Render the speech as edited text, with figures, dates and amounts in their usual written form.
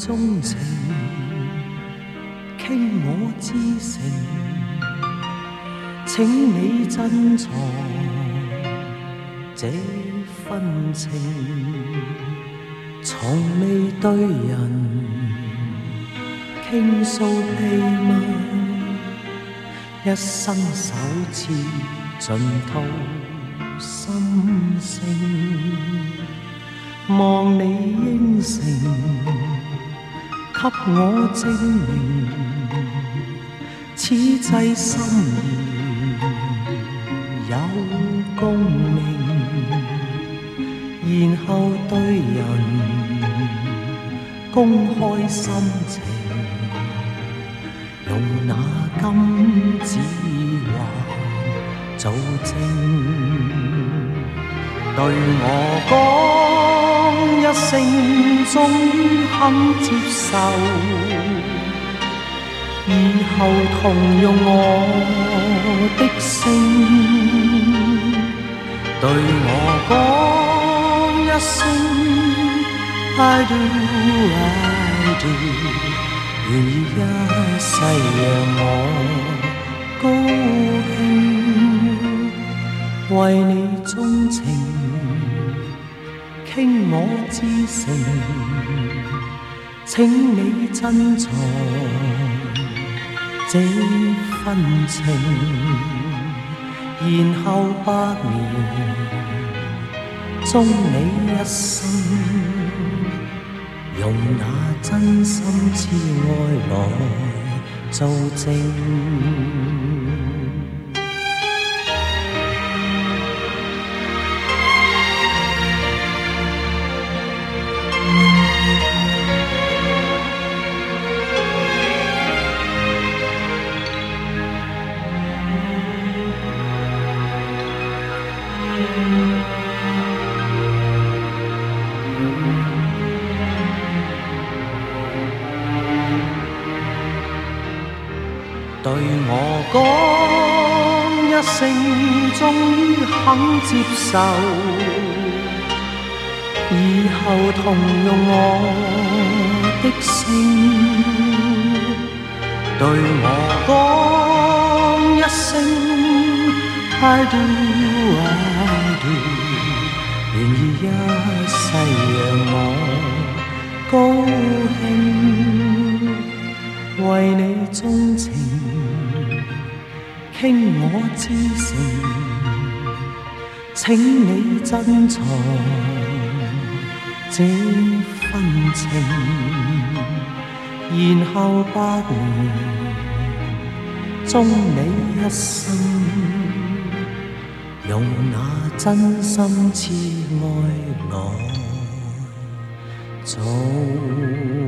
钟情，倾我至诚，请你珍藏这份情，从未对人倾诉秘密，一生首次尽吐心声，望你应承，给我证明，此际心意有共鸣，然后对人公开心情，用那金指环做证，对我讲一声终于肯接受，以后同用我的姓，对我讲一声 I do I do， 愿意一世让我高兴，为你钟情，倾我至诚，请你珍藏这份情，然后百年终你一生，用那真心痴爱来做证。对我讲一声终于肯接受，以后同用我的姓，对我讲一声 I do I do， 愿意一世让我高兴，为你钟情，倾我至诚，请你珍藏这份情，然后百年终你一生，用那真心痴爱来做